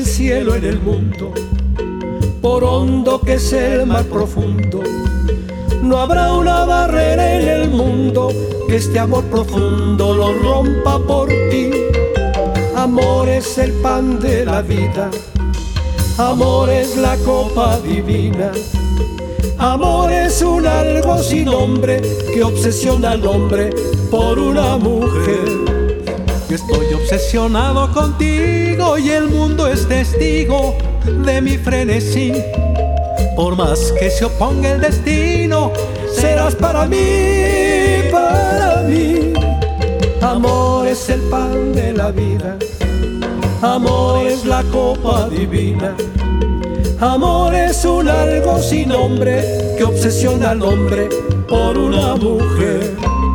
cielo en el mundo, por hondo que sea el mar profundo, no habrá una barrera en el mundo que este amor profundo lo rompa por ti. Amor es el pan de la vida, amor es la copa divina, amor es un algo sin nombre que obsesiona al hombre por una mujer. Yo estoy obsesionado contigo y el mundo es testigo de mi frenesí. Por más que se oponga el destino, serás para mí, para mí. Amor es el pan de la vida, amor es la copa divina, amor es un algo sin nombre que obsesiona al hombre por una mujer.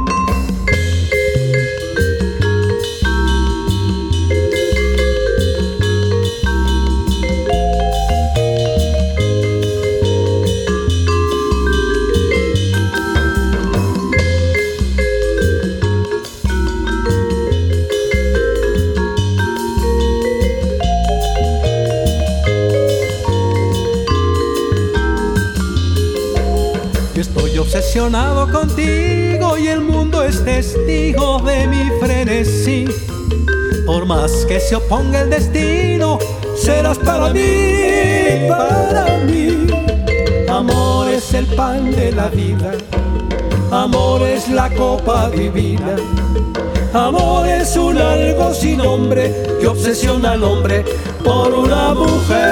Estoy obsesionado contigo y el mundo es testigo de mi frenesí. Por más que se oponga el destino, serás para mí, para mí. Amor es el pan de la vida, amor es la copa divina, amor es un algo sin nombre que obsesiona al hombre por una mujer.